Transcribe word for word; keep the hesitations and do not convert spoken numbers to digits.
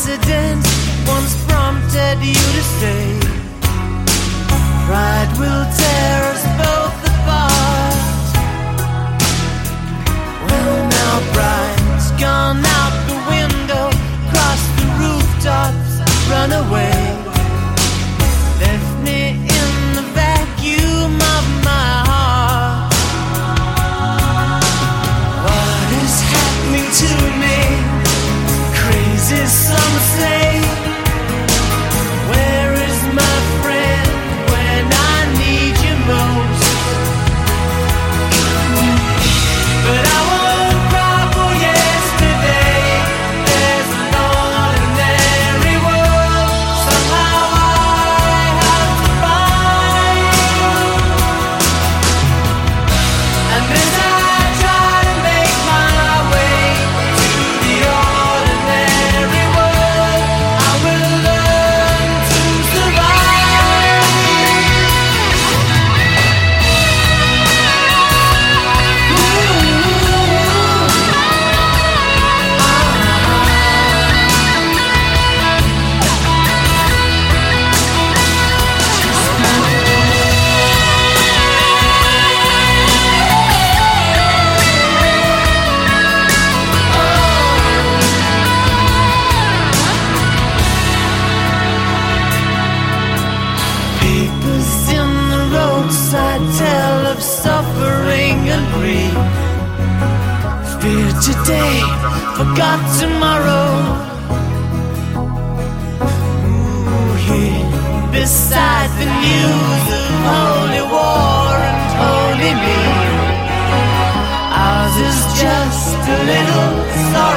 accident once prompted you to stay. Pride will tear us both apart. Well, now pride's gone out the window, cross the rooftops, run away. Left me in the vacuum of my heart. What is happening to me? Crazy, some say. Where is my friend when I need you most? But I won't cry for yesterday. There's an ordinary world somehow I have to find. And as I try to make my way to the ordinary world, I will learn to survive. Papers in the roadside tell of suffering and grief. Fear today, forgot tomorrow. Ooh, here beside the news of holy war and holy me. Ours is just a little sorrow.